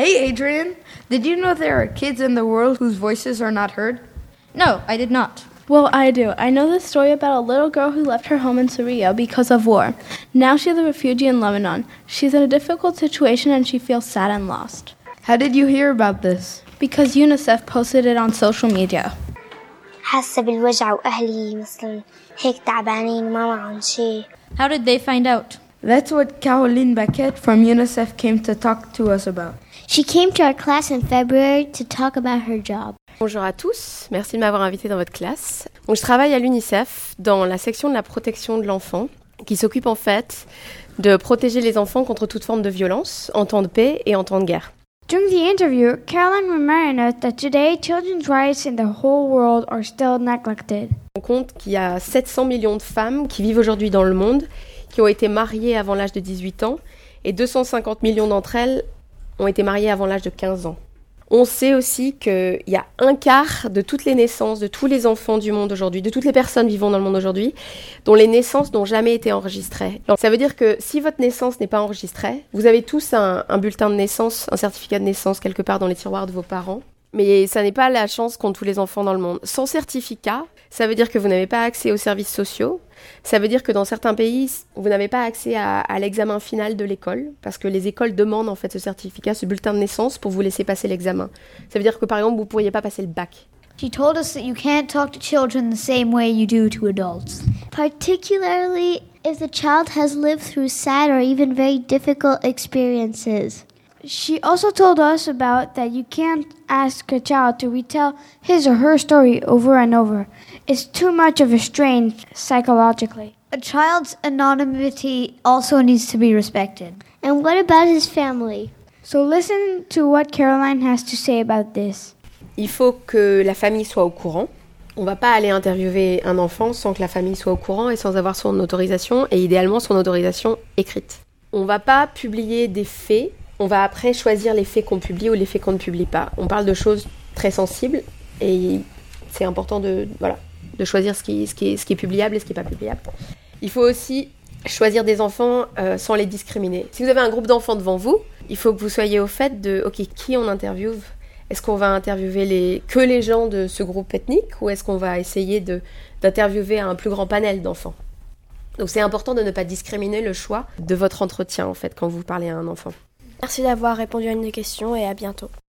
Hey Adrian, did you know there are kids in the world whose voices are not heard? No, I did not. Well, I do. I know the story about a little girl who left her home in Syria because of war. Now she's a refugee in Lebanon. She's in a difficult situation and she feels sad and lost. How did you hear about this? Because UNICEF posted it on social media. حاسة بالوجع وأهلي مثلا هيك تعبانين وما معهم شيء. How did they find out? That's what Caroline Baquette from UNICEF came to talk to us about. She came to our class in February to talk about her job. Bonjour à tous, merci de m'avoir invité dans votre classe. Donc, je travaille à l'UNICEF dans la section de la protection de l'enfant qui s'occupe en fait de protéger les enfants contre toute forme de violence en temps de paix et en temps de guerre. During the interview, Caroline reminded us that today children's rights in the whole world are still neglected. On compte qu'il y a 700 millions de femmes qui vivent aujourd'hui dans le monde, qui ont été mariées avant l'âge de 18 ans, et 250 millions d'entre elles ont été mariées avant l'âge de 15 ans. On sait aussi qu'il y a un quart de toutes les naissances, de tous les enfants du monde aujourd'hui, de toutes les personnes vivant dans le monde aujourd'hui, dont les naissances n'ont jamais été enregistrées. Donc, ça veut dire que si votre naissance n'est pas enregistrée, vous avez tous un bulletin de naissance, un certificat de naissance quelque part dans les tiroirs de vos parents. Mais ça n'est pas la chance qu'ont tous les enfants dans le monde. Sans certificat, ça veut dire que vous n'avez pas accès aux services sociaux. Ça veut dire que dans certains pays, vous n'avez pas accès à l'examen final de l'école, parce que les écoles demandent en fait ce certificat, ce bulletin de naissance pour vous laisser passer l'examen. Ça veut dire que par exemple, vous ne pourriez pas passer le bac. She told us that you can't talk to children the same way you do to adults. Particularly if the child has lived through sad or even very difficult experiences. She also told us about that you can't ask a child to retell his or her story over and over. It's too much of a strain psychologically. A child's anonymity also needs to be respected. And what about his family? So listen to what Caroline has to say about this. Il faut que la famille soit au courant. On ne va pas aller interviewer un enfant sans que la famille soit au courant et sans avoir son autorisation, et idéalement son autorisation écrite. On ne va pas publier des faits. On va après choisir les faits qu'on publie ou les faits qu'on ne publie pas. On parle de choses très sensibles et c'est important de choisir ce qui est publiable et ce qui n'est pas publiable. Il faut aussi choisir des enfants sans les discriminer. Si vous avez un groupe d'enfants devant vous, il faut que vous soyez au fait de qui on interviewe. Est-ce qu'on va interviewer que les gens de ce groupe ethnique ou est-ce qu'on va essayer d'interviewer un plus grand panel d'enfants? Donc c'est important de ne pas discriminer le choix de votre entretien en fait quand vous parlez à un enfant. Merci d'avoir répondu à une des questions et à bientôt.